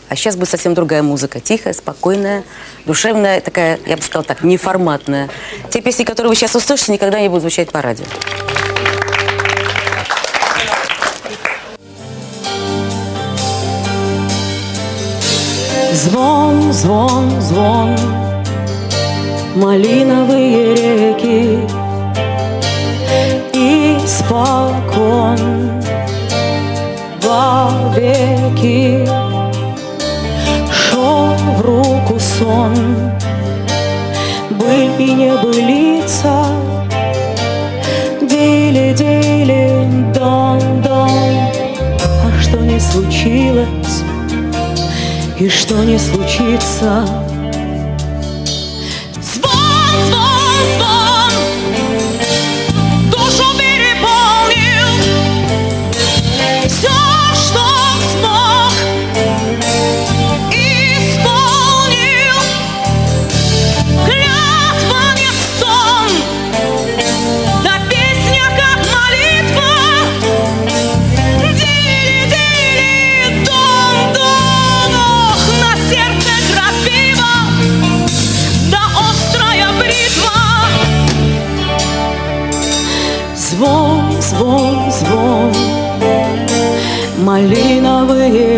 А сейчас будет совсем другая музыка. Тихая, спокойная, душевная, такая, я бы сказала так, неформатная. Те песни, которые вы сейчас услышите, никогда не будут звучать по радио. Звон, звон, звон, малиновые реки, испокон вовеки шел в руку сон, быль и небылица, дили-дили, дон-дон. А что не случилось и что не случится? Звон, звон, звон, душу переполнил, все, что смог, исполнил. Клятва не сон, да песня как молитва. Дили-дили, дон-дон, ох, на сердце крапива, да острая бритва. Звон, звон, звон, малиновые